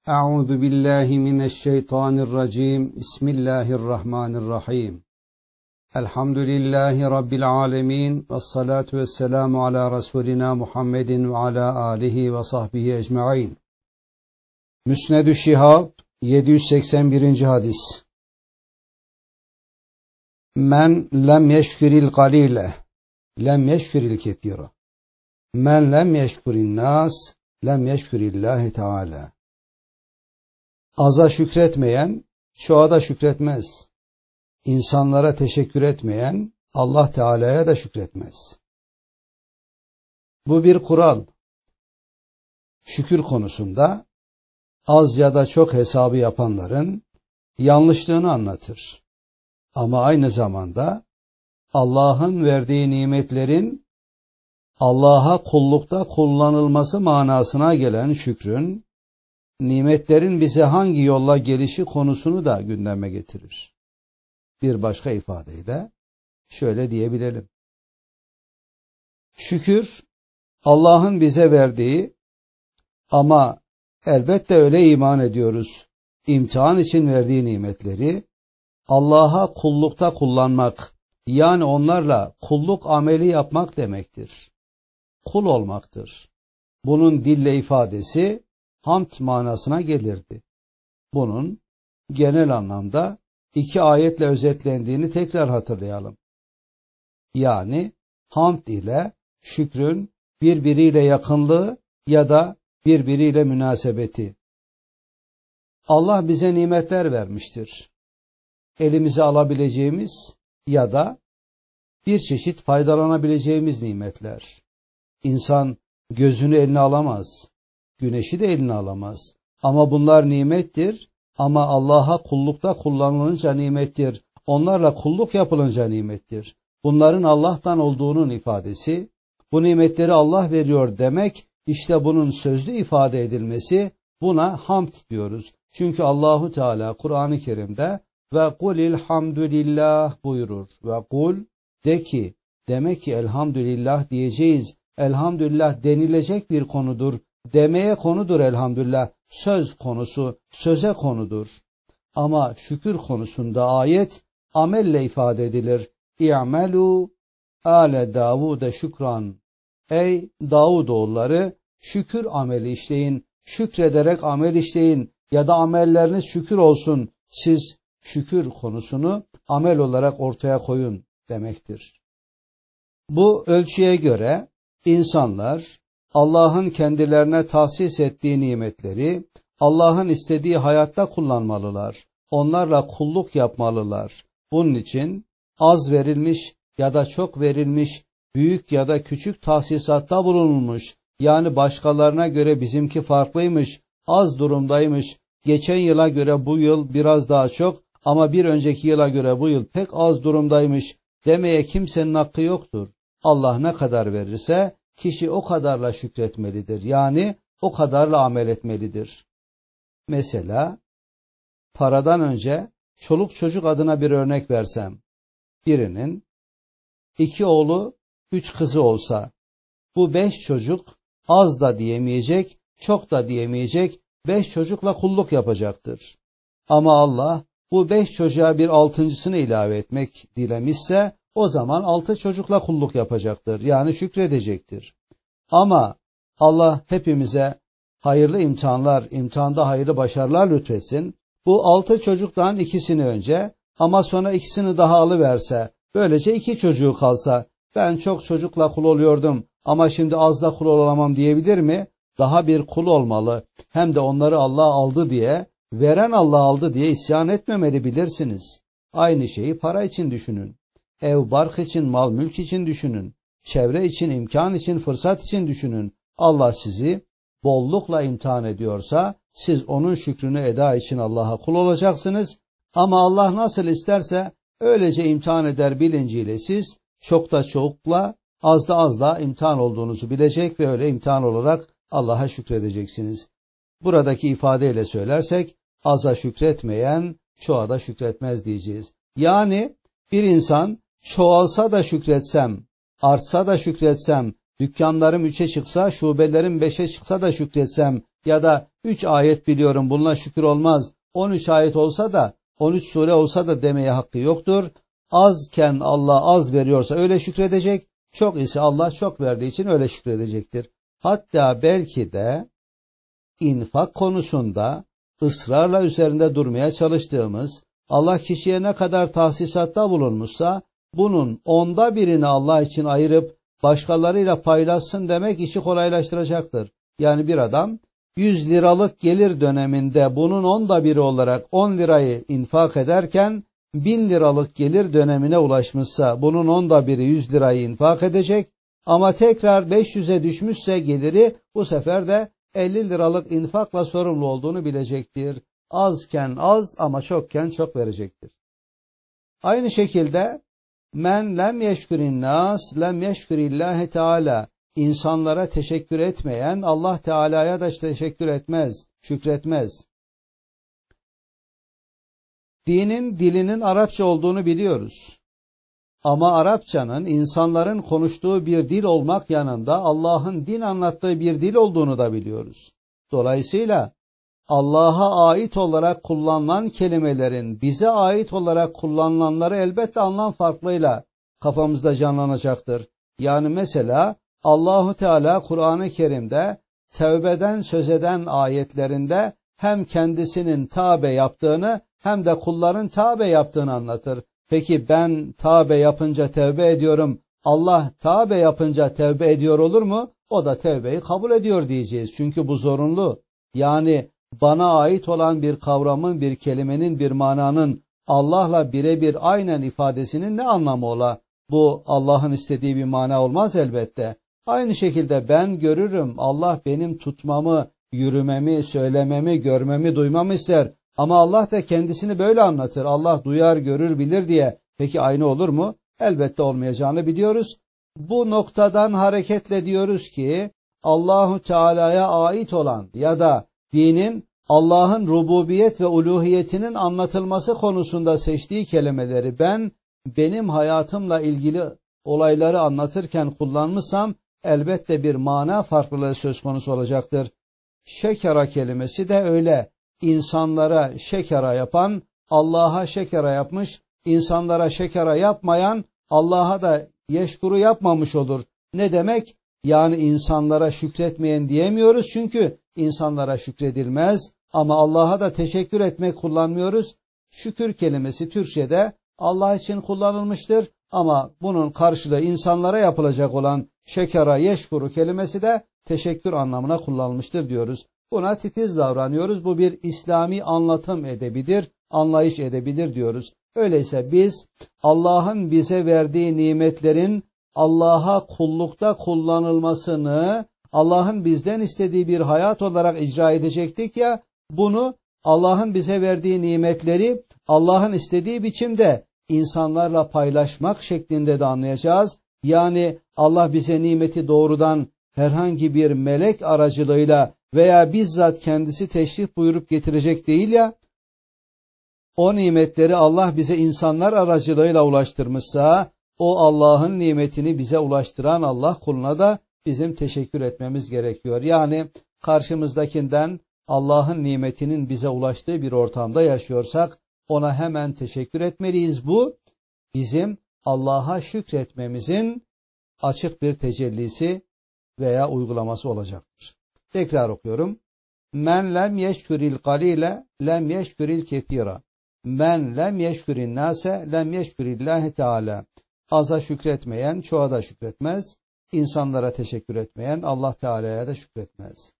Euzu billahi mineşşeytanirracim. Bismillahirrahmanirrahim. Elhamdülillahi Rabbil alemin. Vessalatu vesselamu ala Resulina Muhammedin ve ala alihi ve sahbihi ecmaîn. Müsned-ü Şihab 781. hadis. Men lem yeşküril galile lem yeşküril ketira. Men lem yeşkurin nas lem yeşkurillahi teala. Aza şükretmeyen çoğa da şükretmez. İnsanlara teşekkür etmeyen Allah Teala'ya da şükretmez. Bu bir kural. Şükür konusunda az ya da çok hesabı yapanların yanlışlığını anlatır. Ama aynı zamanda Allah'ın verdiği nimetlerin Allah'a kullukta kullanılması manasına gelen şükrün, nimetlerin bize hangi yolla gelişi konusunu da gündeme getirir. Bir başka ifadeyle şöyle diyebilelim. Şükür, Allah'ın bize verdiği ama elbette öyle iman ediyoruz, imtihan için verdiği nimetleri Allah'a kullukta kullanmak, yani onlarla kulluk ameli yapmak demektir. Kul olmaktır. Bunun dille ifadesi hamd manasına gelirdi. Bunun genel anlamda iki ayetle özetlendiğini tekrar hatırlayalım. Yani hamd ile şükrün birbiriyle yakınlığı ya da birbiriyle münasebeti. Allah bize nimetler vermiştir. Elimize alabileceğimiz ya da bir çeşit faydalanabileceğimiz nimetler. İnsan gözünü eline alamaz. Güneşi de eline alamaz. Ama bunlar nimettir. Ama Allah'a kullukta kullanılınca nimettir. Onlarla kulluk yapılınca nimettir. Bunların Allah'tan olduğunun ifadesi, bu nimetleri Allah veriyor demek, işte bunun sözlü ifade edilmesi, buna hamd diyoruz. Çünkü Allahu Teala Kur'an-ı Kerim'de ve kulil hamdülillah buyurur. Ve kul, de ki, demek ki elhamdülillah diyeceğiz. Elhamdülillah denilecek bir konudur. Demeye konudur elhamdülillah. Söz konusu, söze konudur. Ama şükür konusunda ayet amelle ifade edilir. İ'melû âle Davud'e şükran. Ey Davudoğulları, şükür ameli işleyin, şükrederek amel işleyin ya da amelleriniz şükür olsun. Siz şükür konusunu amel olarak ortaya koyun demektir. Bu ölçüye göre insanlar Allah'ın kendilerine tahsis ettiği nimetleri Allah'ın istediği hayatta kullanmalılar. Onlarla kulluk yapmalılar. Bunun için az verilmiş ya da çok verilmiş, büyük ya da küçük tahsisatta bulunulmuş, yani başkalarına göre bizimki farklıymış, az durumdaymış, geçen yıla göre bu yıl biraz daha çok ama bir önceki yıla göre bu yıl pek az durumdaymış demeye kimsenin hakkı yoktur. Allah ne kadar verirse kişi o kadarla şükretmelidir. Yani o kadarla amel etmelidir. Mesela paradan önce çoluk çocuk adına bir örnek versem, birinin 2 oğlu 3 kızı olsa, bu 5 çocuk az da diyemeyecek, çok da diyemeyecek, 5 çocukla kulluk yapacaktır. Ama Allah bu 5 çocuğa bir 6.'sını ilave etmek dilemişse, o zaman 6 çocukla kulluk yapacaktır. Yani şükredecektir. Ama Allah hepimize hayırlı imtihanlar, imtihanda hayırlı başarılar lütfetsin. Bu 6 çocuktan 2'sini önce ama sonra 2'sini daha alıverse, böylece 2 çocuğu kalsa, ben çok çocukla kul oluyordum ama şimdi az da kul olamam diyebilir mi? Daha bir kul olmalı. Hem de onları Allah aldı diye, veren Allah aldı diye isyan etmemeli, bilirsiniz. Aynı şeyi para için düşünün. Ev, bark için, mal, mülk için düşünün. Çevre için, imkan için, fırsat için düşünün. Allah sizi bollukla imtihan ediyorsa, siz onun şükrünü eda için Allah'a kul olacaksınız. Ama Allah nasıl isterse öylece imtihan eder bilinciyle siz çok da çokla, az da azla imtihan olduğunuzu bilecek ve öyle imtihan olarak Allah'a şükredeceksiniz. Buradaki ifadeyle söylersek, aza şükretmeyen çoğa da şükretmez diyeceğiz. Yani bir insan çoğalsa da şükretsem, artsa da şükretsem, dükkanlarım 3'e çıksa, şubelerim 5'e çıksa da şükretsem ya da 3 ayet biliyorum, bununla şükür olmaz. 13 ayet olsa da, 13 sure olsa da demeye hakkı yoktur. Azken Allah az veriyorsa öyle şükredecek, çok ise Allah çok verdiği için öyle şükredecektir. Hatta belki de infak konusunda ısrarla üzerinde durmaya çalıştığımız, Allah kişiye ne kadar tahsisatta bulunmuşsa bunun 1/10'ını Allah için ayırıp başkalarıyla paylaşsın demek işi kolaylaştıracaktır. Yani bir adam 100 liralık gelir döneminde bunun 1/10 olarak 10 lirayı infak ederken 1000 liralık gelir dönemine ulaşmışsa bunun 1/10'ı 100 lirayı infak edecek, ama tekrar 500'e düşmüşse geliri bu sefer de 50 liralık infakla sorumlu olduğunu bilecektir. Azken az ama çokken çok verecektir. Aynı şekilde men lem yeşkürin nas lem yeşkürillâhe teâlâ, insanlara teşekkür etmeyen Allah Teala'ya da teşekkür etmez, şükretmez. Dinin dilinin Arapça olduğunu biliyoruz. Ama Arapçanın insanların konuştuğu bir dil olmak yanında Allah'ın din anlattığı bir dil olduğunu da biliyoruz. Dolayısıyla Allah'a ait olarak kullanılan kelimelerin bize ait olarak kullanılanları elbette anlam farklıyla kafamızda canlanacaktır. Yani mesela Allahu Teala Kur'an-ı Kerim'de tevbeden söz eden ayetlerinde hem kendisinin tövbe yaptığını hem de kulların tövbe yaptığını anlatır. Peki ben tövbe yapınca tevbe ediyorum, Allah tövbe yapınca tevbe ediyor olur mu? O da tevbeyi kabul ediyor diyeceğiz. Çünkü bu zorunlu. Yani bana ait olan bir kavramın, bir kelimenin, bir mananın Allah'la birebir aynen ifadesinin ne anlamı ola? Bu Allah'ın istediği bir mana olmaz elbette. Aynı şekilde ben görürüm, Allah benim tutmamı, yürümemi, söylememi, görmemi, duymamı ister. Ama Allah da kendisini böyle anlatır. Allah duyar, görür, bilir diye. Peki aynı olur mu? Elbette olmayacağını biliyoruz. Bu noktadan hareketle diyoruz ki Allahu Teala'ya ait olan ya da dinin Allah'ın rububiyet ve uluhiyetinin anlatılması konusunda seçtiği kelimeleri benim hayatımla ilgili olayları anlatırken kullanmışsam elbette bir mana farklılığı söz konusu olacaktır. Şekera kelimesi de öyle. İnsanlara şekera yapan Allah'a şekera yapmış, insanlara şekera yapmayan Allah'a da yeşkuru yapmamış olur. Ne demek? Yani insanlara şükretmeyen diyemiyoruz çünkü insanlara şükredilmez, ama Allah'a da teşekkür etmek kullanmıyoruz. Şükür kelimesi Türkçe'de Allah için kullanılmıştır ama bunun karşılığı insanlara yapılacak olan şekera, yeşkuru kelimesi de teşekkür anlamına kullanılmıştır diyoruz. Buna titiz davranıyoruz. Bu bir İslami anlatım edebidir, anlayış edebilir diyoruz. Öyleyse biz Allah'ın bize verdiği nimetlerin Allah'a kullukta kullanılmasını Allah'ın bizden istediği bir hayat olarak icra edecektik ya, bunu Allah'ın bize verdiği nimetleri Allah'ın istediği biçimde insanlarla paylaşmak şeklinde de anlayacağız. Yani Allah bize nimeti doğrudan herhangi bir melek aracılığıyla veya bizzat kendisi teşrif buyurup getirecek değil ya, o nimetleri Allah bize insanlar aracılığıyla ulaştırmışsa, o Allah'ın nimetini bize ulaştıran Allah kuluna da bizim teşekkür etmemiz gerekiyor. Yani karşımızdakinden Allah'ın nimetinin bize ulaştığı bir ortamda yaşıyorsak ona hemen teşekkür etmeliyiz. Bu bizim Allah'a şükretmemizin açık bir tecellisi veya uygulaması olacaktır. Tekrar okuyorum. Men lem yeşküril qalile lem yeşküril kethira. Men lem yeşkürin nase lem yeşkürillahi teala. Aza şükretmeyen çoğa da şükretmez. İnsanlara teşekkür etmeyen Allah Teala'ya da şükretmez.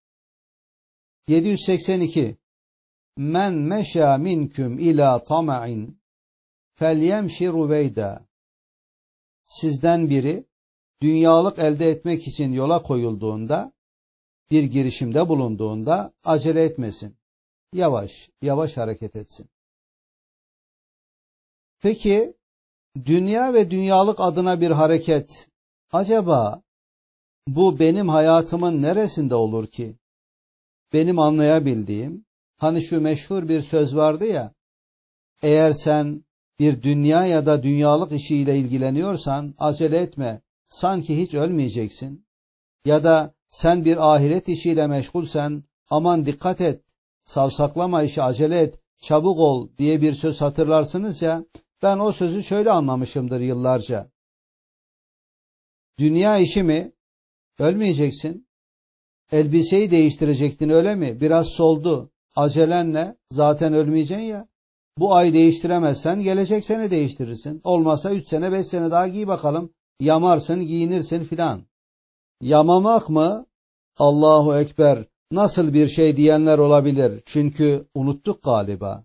782. Men meşâ minküm ilâ tama'in felyemşi ruveyda. Sizden biri dünyalık elde etmek için yola koyulduğunda, bir girişimde bulunduğunda acele etmesin. Yavaş, yavaş hareket etsin. Peki, dünya ve dünyalık adına bir hareket, acaba bu benim hayatımın neresinde olur ki? Benim anlayabildiğim, hani şu meşhur bir söz vardı ya, eğer sen bir dünya ya da dünyalık işiyle ilgileniyorsan acele etme, sanki hiç ölmeyeceksin. Ya da sen bir ahiret işiyle meşgulsen aman dikkat et, savsaklama işi, acele et, çabuk ol diye bir söz hatırlarsınız ya, ben o sözü şöyle anlamışımdır yıllarca. Dünya işi mi? Ölmeyeceksin. Elbiseyi değiştirecektin, öyle mi? Biraz soldu. Acelenle zaten ölmeyeceksin ya. Bu ay değiştiremezsen gelecek sene değiştirirsin. Olmazsa 3 sene 5 sene daha giy bakalım. Yamarsın, giyinirsin filan. Yamamak mı? Allahu Ekber. Nasıl bir şey diyenler olabilir. Çünkü unuttuk galiba.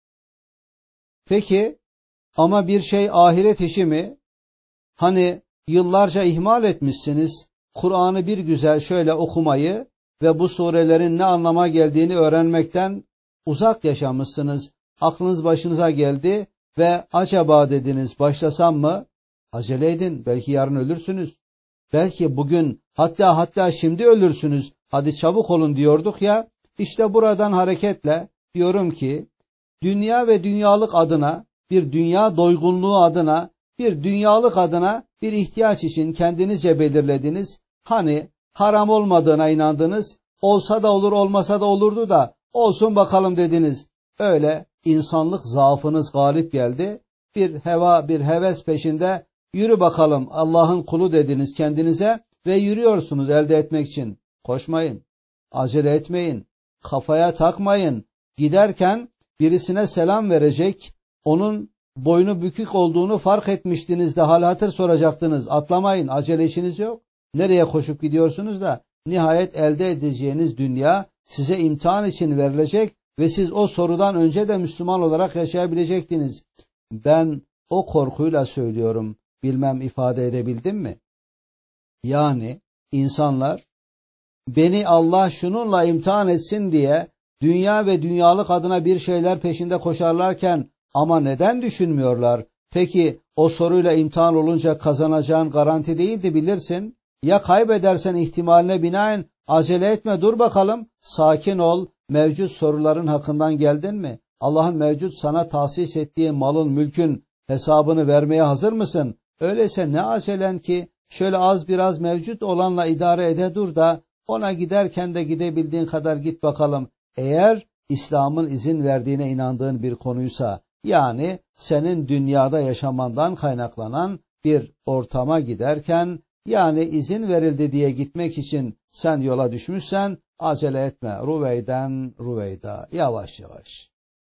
Peki ama bir şey ahiret işi mi? Hani yıllarca ihmal etmişsiniz. Kur'an'ı bir güzel şöyle okumayı ve bu surelerin ne anlama geldiğini öğrenmekten uzak yaşamışsınız. Aklınız başınıza geldi ve acaba dediniz, başlasam mı? Acele edin, belki yarın ölürsünüz. Belki bugün, hatta şimdi ölürsünüz. Hadi çabuk olun diyorduk ya. İşte buradan hareketle diyorum ki, dünya ve dünyalık adına, bir dünya doygunluğu adına, bir dünyalık adına bir ihtiyaç için kendinizce belirlediniz. Hani haram olmadığına inandınız. Olsa da olur, olmasa da olurdu da olsun bakalım dediniz. Öyle insanlık zaafınız galip geldi. Bir heva, bir heves peşinde yürü bakalım Allah'ın kulu dediniz kendinize ve yürüyorsunuz elde etmek için. Koşmayın, acele etmeyin, kafaya takmayın. Giderken birisine selam verecek, onun boynu bükük olduğunu fark etmiştiniz de hal hatır soracaktınız. Atlamayın, acele işiniz yok. Nereye koşup gidiyorsunuz da nihayet elde edeceğiniz dünya size imtihan için verilecek ve siz o sorudan önce de Müslüman olarak yaşayabilecektiniz. Ben o korkuyla söylüyorum. Bilmem ifade edebildim mi? Yani insanlar beni Allah şununla imtihan etsin diye dünya ve dünyalık adına bir şeyler peşinde koşarlarken ama neden düşünmüyorlar? Peki o soruyla imtihan olunca kazanacağın garanti değildi bilirsin. Ya kaybedersen ihtimaline binaen acele etme, dur bakalım, sakin ol. Mevcut soruların hakkından geldin mi? Allah'ın mevcut sana tahsis ettiği malın, mülkün hesabını vermeye hazır mısın? Öyleyse ne acelen ki, şöyle az biraz mevcut olanla idare ede dur da ona giderken de gidebildiğin kadar git bakalım. Eğer İslam'ın izin verdiğine inandığın bir konuysa, yani senin dünyada yaşamandan kaynaklanan bir ortama giderken, yani izin verildi diye gitmek için sen yola düşmüşsen acele etme. Ruveyden ruveyda, yavaş yavaş.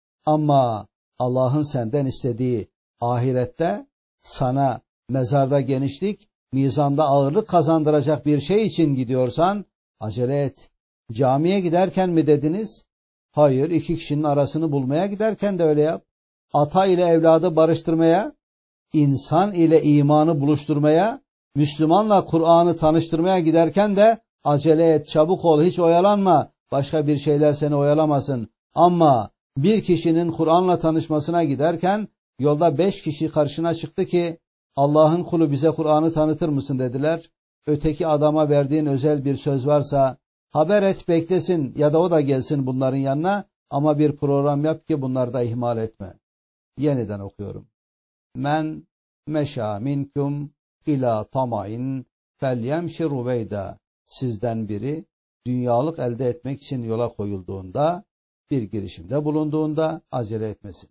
Ama Allah'ın senden istediği ahirette sana mezarda genişlik, mizanda ağırlık kazandıracak bir şey için gidiyorsan acele et. Camiye giderken mi dediniz? Hayır, 2 kişinin arasını bulmaya giderken de öyle yap. Ata ile evladı barıştırmaya, insan ile imanı buluşturmaya, Müslümanla Kur'an'ı tanıştırmaya giderken de acele et, çabuk ol, hiç oyalanma. Başka bir şeyler seni oyalamasın. Ama bir kişinin Kur'an'la tanışmasına giderken yolda 5 kişi karşına çıktı ki Allah'ın kulu bize Kur'an'ı tanıtır mısın dediler. Öteki adama verdiğin özel bir söz varsa haber et, beklesin ya da o da gelsin bunların yanına, ama bir program yap ki bunları da ihmal etme. Yeniden okuyorum. Men meşâ minkum ila tamain felyemşi ruveyda. Sizden biri dünyalık elde etmek için yola koyulduğunda, bir girişimde bulunduğunda acele etmesin.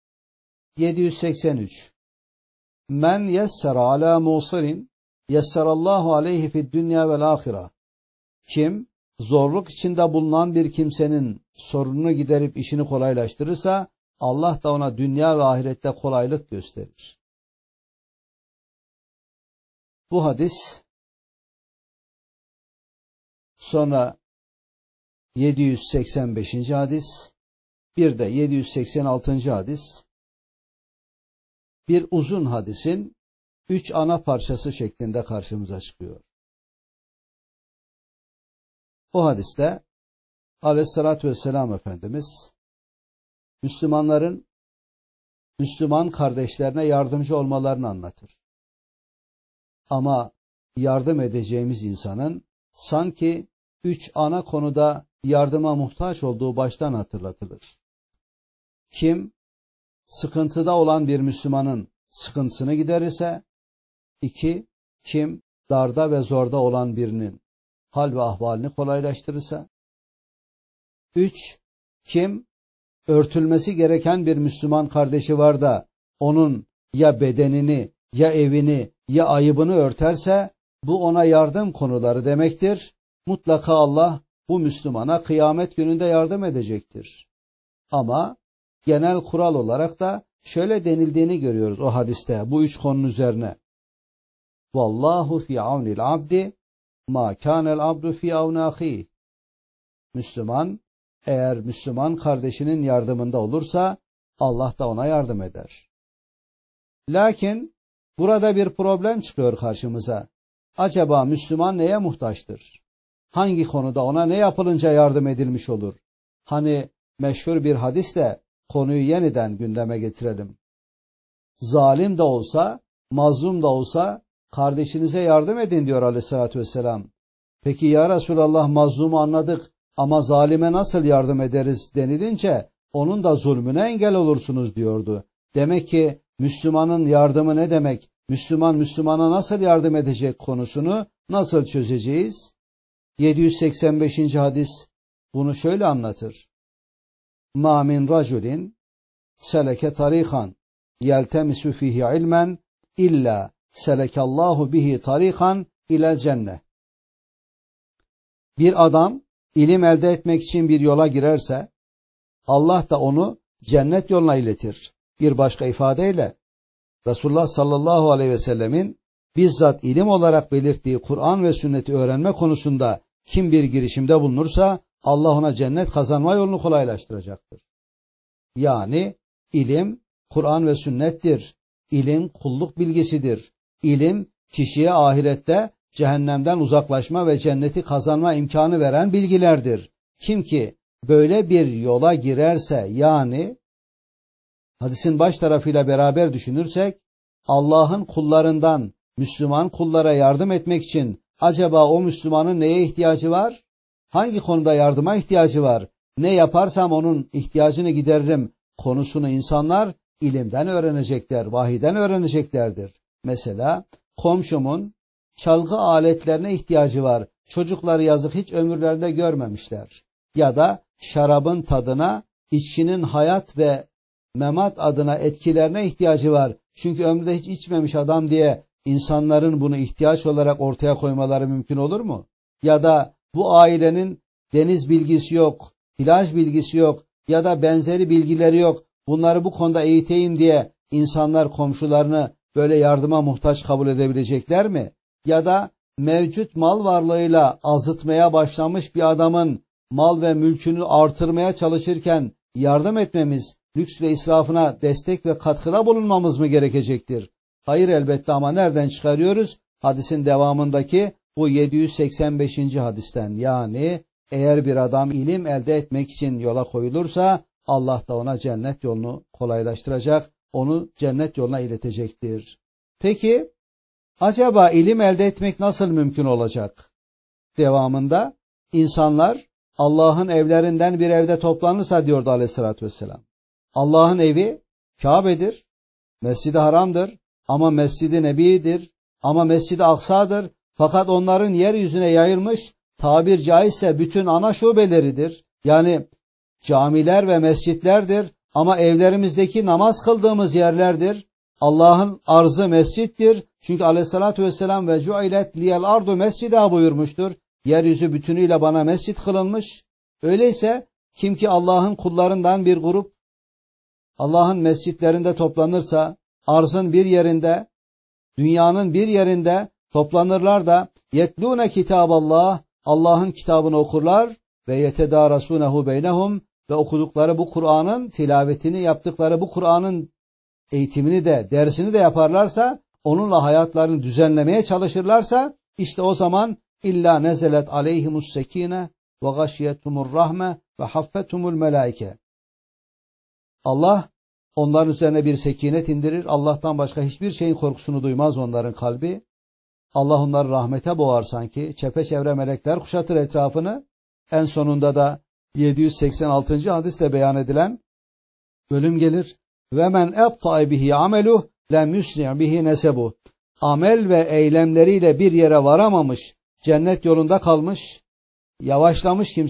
783. Men yessera ala musirin yesserallahu aleyhi fid dünya vel ahire. Kim zorluk içinde bulunan bir kimsenin sorununu giderip işini kolaylaştırırsa Allah da ona dünya ve ahirette kolaylık gösterir. Bu hadis, sonra 785. hadis, bir de 786. hadis, bir uzun hadisin 3 ana parçası şeklinde karşımıza çıkıyor. O hadiste Aleyhisselatü Vesselam Efendimiz Müslümanların Müslüman kardeşlerine yardımcı olmalarını anlatır. Ama yardım edeceğimiz insanın sanki 3 ana konuda yardıma muhtaç olduğu baştan hatırlatılır. Kim sıkıntıda olan bir Müslümanın sıkıntısını giderirse, 2. Kim darda ve zorda olan birinin hal ve ahvalini kolaylaştırırsa, 3. Kim örtülmesi gereken bir Müslüman kardeşi var da onun ya bedenini, ya evini, ya ayıbını örterse bu ona yardım konuları demektir. Mutlaka Allah bu Müslümana kıyamet gününde yardım edecektir. Ama genel kural olarak da şöyle denildiğini görüyoruz o hadiste bu 3 konunun üzerine. Vallahu fi avnil abdi ma kanel abdu fi avni ahi. Müslüman eğer Müslüman kardeşinin yardımında olursa Allah da ona yardım eder. Lakin burada bir problem çıkıyor karşımıza. Acaba Müslüman neye muhtaçtır? Hangi konuda ona ne yapılınca yardım edilmiş olur? Hani meşhur bir hadisle konuyu yeniden gündeme getirelim. Zalim de olsa, mazlum da olsa kardeşinize yardım edin diyor Aleyhisselatü Vesselam. Peki ya Resulallah mazlumu anladık ama zalime nasıl yardım ederiz denilince onun da zulmüne engel olursunuz diyordu. Demek ki Müslümanın yardımı ne demek? Müslüman Müslümana nasıl yardım edecek konusunu nasıl çözeceğiz? 785. hadis bunu şöyle anlatır. Ma min raculin seleke tarikan yeltemisu fihi ilmen illa selekallahu bihi tarikan ilel cennet. Bir adam ilim elde etmek için bir yola girerse Allah da onu cennet yoluna iletir. Bir başka ifadeyle Resulullah sallallahu aleyhi ve sellemin bizzat ilim olarak belirttiği Kur'an ve sünneti öğrenme konusunda kim bir girişimde bulunursa Allah ona cennet kazanma yolunu kolaylaştıracaktır. Yani ilim Kur'an ve sünnettir. İlim kulluk bilgisidir. İlim kişiye ahirette cehennemden uzaklaşma ve cenneti kazanma imkanı veren bilgilerdir. Kim ki böyle bir yola girerse yani hadisin baş tarafıyla beraber düşünürsek Allah'ın kullarından Müslüman kullara yardım etmek için acaba o Müslümanın neye ihtiyacı var? Hangi konuda yardıma ihtiyacı var? Ne yaparsam onun ihtiyacını gideririm konusunu insanlar ilimden öğrenecekler, vahiden öğreneceklerdir. Mesela komşumun çalgı aletlerine ihtiyacı var. Çocukları yazık hiç ömürlerinde görmemişler. Ya da şarabın tadına, içkinin hayat ve memat adına etkilerine ihtiyacı var. Çünkü ömründe hiç içmemiş adam diye insanların bunu ihtiyaç olarak ortaya koymaları mümkün olur mu? Ya da bu ailenin deniz bilgisi yok, plaj bilgisi yok ya da benzeri bilgileri yok. Bunları bu konuda eğiteyim diye insanlar komşularını böyle yardıma muhtaç kabul edebilecekler mi? Ya da mevcut mal varlığıyla azıtmaya başlamış bir adamın mal ve mülkünü artırmaya çalışırken yardım etmemiz, lüks ve israfına destek ve katkıda bulunmamız mı gerekecektir? Hayır elbette ama nereden çıkarıyoruz? Hadisin devamındaki bu 785. hadisten yani eğer bir adam ilim elde etmek için yola koyulursa Allah da ona cennet yolunu kolaylaştıracak, onu cennet yoluna iletecektir. Peki acaba ilim elde etmek nasıl mümkün olacak? Devamında insanlar Allah'ın evlerinden bir evde toplanırsa diyordu Aleyhisselatü Vesselam. Allah'ın evi Kabe'dir, Mescid-i Haram'dır ama Mescid-i Nebi'dir ama Mescid-i Aksa'dır. Fakat onların yeryüzüne yayılmış tabir caizse bütün ana şubeleridir. Yani camiler ve mescitlerdir ama evlerimizdeki namaz kıldığımız yerlerdir. Allah'ın arzı mescittir. Çünkü Aleyhisselatü Vesselam ve cu'ilet liyel ardu mescida buyurmuştur. Yeryüzü bütünüyle bana mescit kılınmış. Öyleyse kim ki Allah'ın kullarından bir grup Allah'ın mescitlerinde toplanırsa arzın bir yerinde, dünyanın bir yerinde toplanırlar da yetlûne kitâballah Allah'ın kitabını okurlar ve yetedârasûnehu beynehum ve okudukları bu Kur'an'ın tilavetini yaptıkları bu Kur'an'ın eğitimini de dersini de yaparlarsa onunla hayatlarını düzenlemeye çalışırlarsa işte o zaman illa nezelet aleyhimus sekine ve gashiyethumur rahme ve haffethumul melaike. Allah onların üzerine bir sekinet indirir. Allah'tan başka hiçbir şeyin korkusunu duymaz onların kalbi. Allah onları rahmete boğar sanki. Çepeçevre melekler kuşatır etrafını. En sonunda da 786. hadisle beyan edilen bölüm gelir. Ve men ebta'i bihi ameluh lem yusri' bihi nesebu. Amel ve eylemleriyle bir yere varamamış, cennet yolunda kalmış, yavaşlamış kimseyi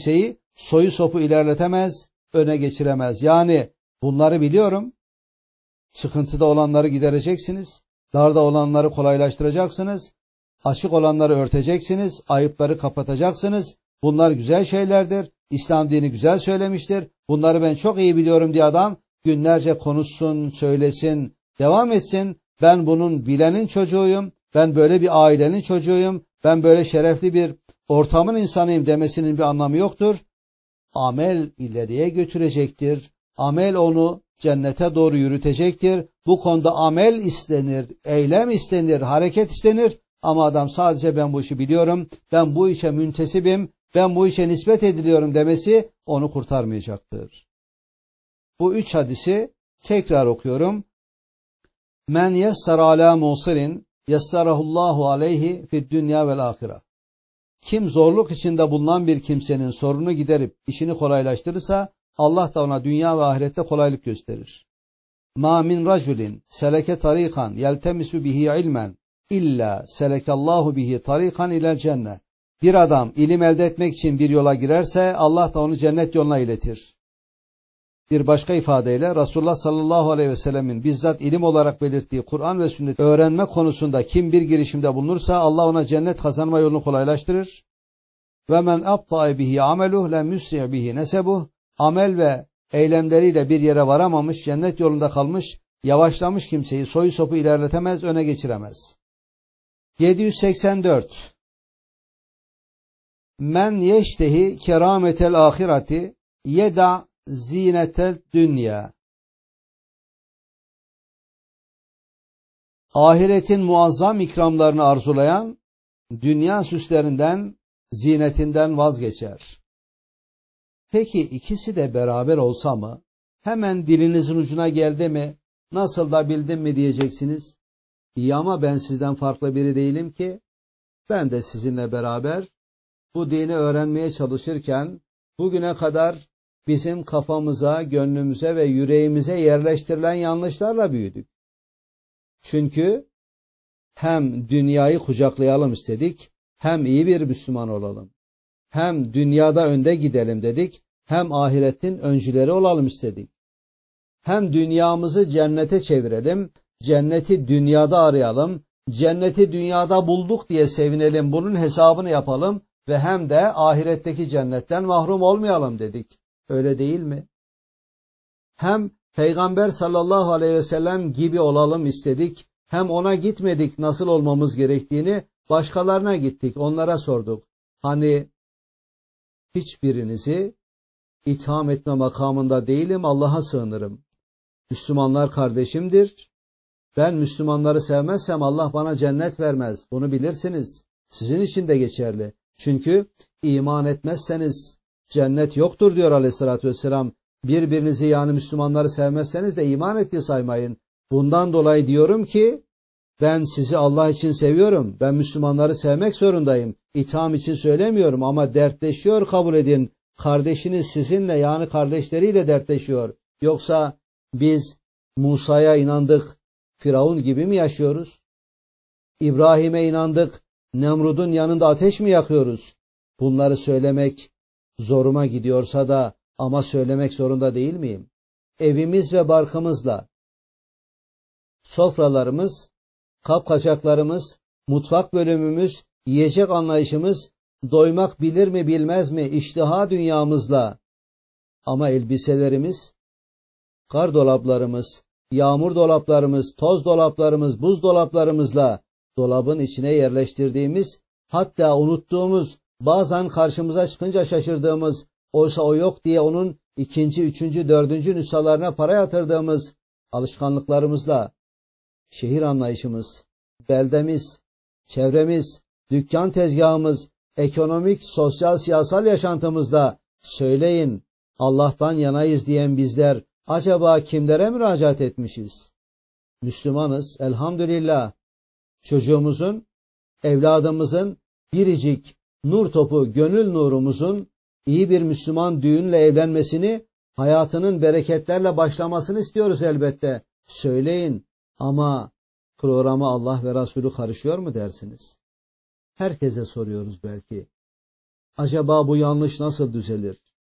soyu sopu ilerletemez, öne geçiremez. Yani bunları biliyorum. Sıkıntıda olanları gidereceksiniz. Darda olanları kolaylaştıracaksınız. Açık olanları örteceksiniz. Ayıpları kapatacaksınız. Bunlar güzel şeylerdir. İslam dini güzel söylemiştir. Bunları ben çok iyi biliyorum diye adam günlerce konuşsun, söylesin, devam etsin. Ben bunun bilenin çocuğuyum. Ben böyle bir ailenin çocuğuyum. Ben böyle şerefli bir ortamın insanıyım demesinin bir anlamı yoktur. Amel ileriye götürecektir. Amel onu cennete doğru yürütecektir. Bu konuda amel istenir, eylem istenir, hareket istenir. Ama adam sadece ben bu işi biliyorum, ben bu işe müntesibim, ben bu işe nispet ediliyorum demesi onu kurtarmayacaktır. Bu 3 hadisi tekrar okuyorum. Men yessara ala musirin yessarahullahu aleyhi fid dünya vel ahire. Kim zorluk içinde bulunan bir kimsenin sorunu giderip işini kolaylaştırırsa Allah da ona dünya ve ahirette kolaylık gösterir. Ma min raculin seleke tarikan yeltemisu bihi ilmen illa selekallahu bihi tarikan ilel cennet. Bir adam ilim elde etmek için bir yola girerse Allah da onu cennet yoluna iletir. Bir başka ifadeyle Resulullah sallallahu aleyhi ve sellemin bizzat ilim olarak belirttiği Kur'an ve sünnet öğrenme konusunda kim bir girişimde bulunursa Allah ona cennet kazanma yolunu kolaylaştırır. Ve men abta'a bihi ameluh lem yusri' bihi nesebuh. Amel ve eylemleriyle bir yere varamamış, cennet yolunda kalmış, yavaşlamış kimseyi soyu sopu ilerletemez, öne geçiremez. 784. Men yeştehi kerametel ahireti yeda zinetel dünya. Ahiretin muazzam ikramlarını arzulayan dünya süslerinden, zinetinden vazgeçer. Peki ikisi de beraber olsa mı? Hemen dilinizin ucuna geldi mi? Nasıl da bildim mi diyeceksiniz. İyi ama ben sizden farklı biri değilim ki. Ben de sizinle beraber bu dini öğrenmeye çalışırken bugüne kadar bizim kafamıza, gönlümüze ve yüreğimize yerleştirilen yanlışlarla büyüdük. Çünkü hem dünyayı kucaklayalım istedik, hem iyi bir Müslüman olalım. Hem dünyada önde gidelim dedik, hem ahiretin öncüleri olalım istedik. Hem dünyamızı cennete çevirelim, cenneti dünyada arayalım, cenneti dünyada bulduk diye sevinelim, bunun hesabını yapalım ve hem de ahiretteki cennetten mahrum olmayalım dedik. Öyle değil mi? Hem Peygamber sallallahu aleyhi ve sellem gibi olalım istedik, hem ona gitmedik nasıl olmamız gerektiğini, başkalarına gittik, onlara sorduk. Hani hiçbirinizi itham etme makamında değilim, Allah'a sığınırım. Müslümanlar kardeşimdir. Ben Müslümanları sevmezsem Allah bana cennet vermez. Bunu bilirsiniz. Sizin için de geçerli. Çünkü iman etmezseniz cennet yoktur diyor Aleyhisselatü Vesselam. Birbirinizi yani Müslümanları sevmezseniz de iman ettiği saymayın. Bundan dolayı diyorum ki ben sizi Allah için seviyorum. Ben Müslümanları sevmek zorundayım. İtham için söylemiyorum ama dertleşiyor, kabul edin. Kardeşiniz sizinle yani kardeşleriyle dertleşiyor. Yoksa biz Musa'ya inandık, Firavun gibi mi yaşıyoruz? İbrahim'e inandık, Nemrud'un yanında ateş mi yakıyoruz? Bunları söylemek zoruma gidiyorsa da ama söylemek zorunda değil miyim? Evimiz ve barkımızla, sofralarımız, kapkaçaklarımız, mutfak bölümümüz, yiyecek anlayışımız, doymak bilir mi bilmez mi iştiha dünyamızla, ama elbiselerimiz, kar dolaplarımız, yağmur dolaplarımız, toz dolaplarımız, buz dolaplarımızla dolabın içine yerleştirdiğimiz, hatta unuttuğumuz, bazen karşımıza çıkınca şaşırdığımız, oysa o yok diye onun ikinci, üçüncü, dördüncü nüshalarına para yatırdığımız alışkanlıklarımızla, şehir anlayışımız, beldemiz, çevremiz, dükkan tezgahımız, ekonomik, sosyal, siyasal yaşantımızda söyleyin Allah'tan yanayız diyen bizler acaba kimlere müracaat etmişiz? Müslümanız elhamdülillah. Çocuğumuzun, evladımızın biricik nur topu gönül nurumuzun iyi bir Müslüman düğünle evlenmesini, hayatının bereketlerle başlamasını istiyoruz elbette. Söyleyin ama programa Allah ve Resulü karışıyor mu dersiniz? Herkese soruyoruz belki. Acaba bu yanlış nasıl düzelir?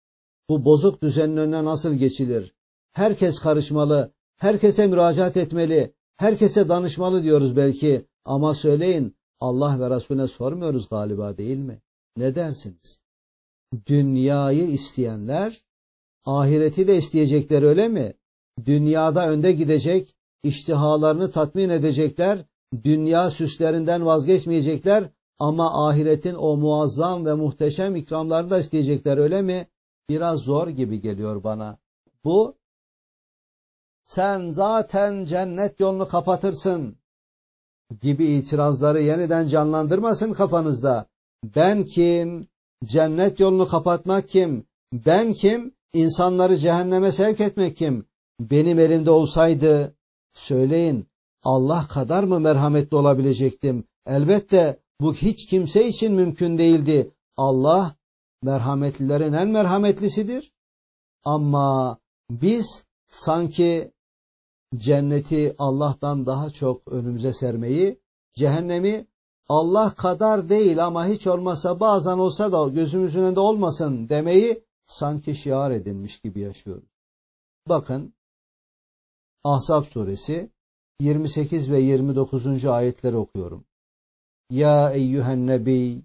bu bozuk düzenin önüne nasıl geçilir? Herkes karışmalı, herkese müracaat etmeli, herkese danışmalı diyoruz belki. Ama söyleyin, Allah ve Resulüne sormuyoruz galiba, değil mi? Ne dersiniz? Dünyayı isteyenler ahireti de isteyecekler, öyle mi? Dünyada önde gidecek, iştihalarını tatmin edecekler, dünya süslerinden vazgeçmeyecekler ama ahiretin o muazzam ve muhteşem ikramlarını da isteyecekler, öyle mi? Biraz zor gibi geliyor bana. Bu, sen zaten cennet yolunu kapatırsın gibi itirazları yeniden canlandırmasın kafanızda. Ben kim? Cennet yolunu kapatmak kim? Ben kim? İnsanları cehenneme sevk etmek kim? Benim elimde olsaydı, söyleyin, Allah kadar mı merhametli olabilecektim? Elbette bu hiç kimse için mümkün değildi. Allah merhametlilerin en merhametlisidir. Ama biz sanki cenneti Allah'tan daha çok önümüze sermeyi, cehennemi Allah kadar değil ama hiç olmasa bazen olsa da gözümüzün önünde olmasın demeyi sanki şiar edinmiş gibi yaşıyoruz. Bakın, Ahzab suresi 28 ve 29. ayetleri okuyorum. Ya eyyühen nebi,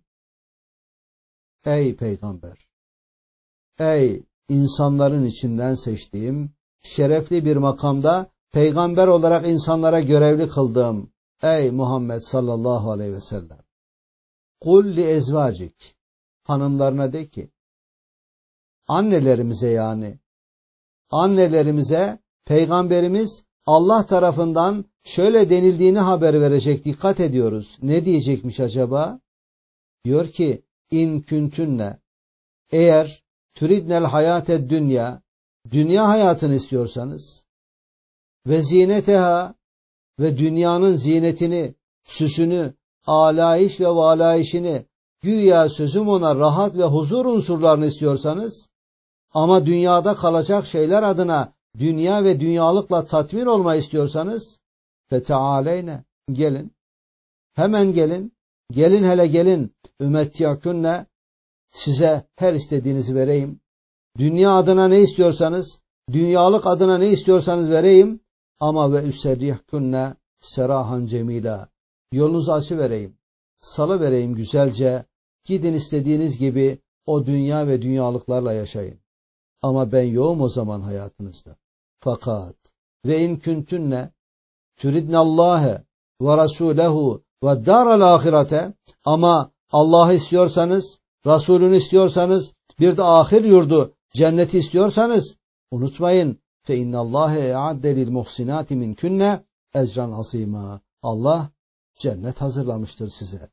ey peygamber, ey insanların içinden seçtiğim, şerefli bir makamda peygamber olarak insanlara görevli kıldığım, ey Muhammed sallallahu aleyhi ve sellem. Kul li ezvacik, hanımlarına de ki, annelerimize, yani annelerimize peygamberimiz Allah tarafından şöyle denildiğini haber verecek, dikkat ediyoruz. Ne diyecekmiş acaba? Diyor ki, in küntünne, eğer türidnel hayated dünya, dünya hayatını istiyorsanız, ve zineteha, ve dünyanın zinetini, süsünü, alayış ve valayişini, güya sözüm ona rahat ve huzur unsurlarını istiyorsanız, ama dünyada kalacak şeyler adına dünya ve dünyalıkla tatmin olmayı istiyorsanız, fetealeyne, gelin, hemen gelin, gelin hele gelin, ümmettiyakunne, size her istediğinizi vereyim. Dünya adına ne istiyorsanız, dünyalık adına ne istiyorsanız vereyim. Ama ve üserrihkunne serahan cemila, yolunuzu açıvereyim, salıvereyim güzelce, gidin istediğiniz gibi o dünya ve dünyalıklarla yaşayın. Ama ben yoğum o zaman hayatınızda. Fakat ve in kuntunne turidnallâhe ve rasûlehu ve dâral âhirete, ama Allah'ı istiyorsanız, Resulünü istiyorsanız, bir de ahir yurdu, cenneti istiyorsanız, unutmayın, fe innallâhe e'adde lil muhsinâti minkünne ecran asîmâ. Allah cennet hazırlamıştır size.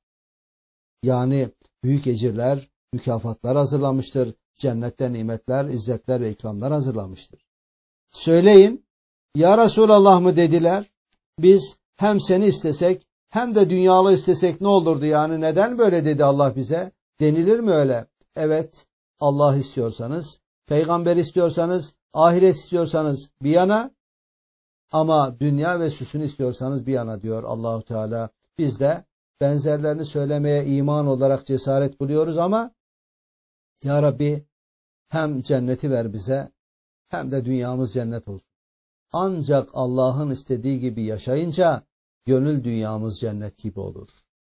Yani büyük ecirler, mükafatlar hazırlamıştır. Cennette nimetler, izzetler ve ikramlar hazırlamıştır. Söyleyin, ya Resulallah mı dediler? Biz hem seni istesek hem de dünyalı istesek ne olurdu, yani neden böyle dedi Allah bize? Denilir mi öyle? Evet, Allah istiyorsanız, peygamber istiyorsanız, ahiret istiyorsanız bir yana, ama dünya ve süsünü istiyorsanız bir yana diyor Allahu Teala. Biz de benzerlerini söylemeye iman olarak cesaret buluyoruz ama ya Rabbi hem cenneti ver bize hem de dünyamız cennet olsun. Ancak Allah'ın istediği gibi yaşayınca gönül dünyamız cennet gibi olur.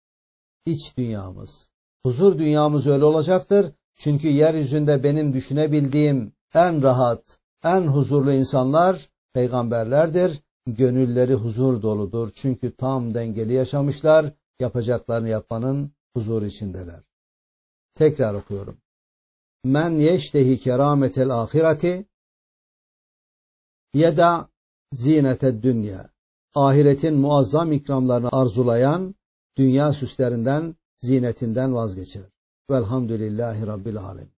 İç dünyamız, huzur dünyamız öyle olacaktır. Çünkü yeryüzünde benim düşünebildiğim en rahat, en huzurlu insanlar peygamberlerdir. Gönülleri huzur doludur. Çünkü tam dengeli yaşamışlar. Yapacaklarını yapmanın huzur içindeler. Tekrar okuyorum. Men yeştehi kerametel ahireti yeda zineted dünya. Ahiretin muazzam ikramlarını arzulayan dünya süslerinden, zinetinden vazgeçer. Velhamdülillahi Rabbil alemin.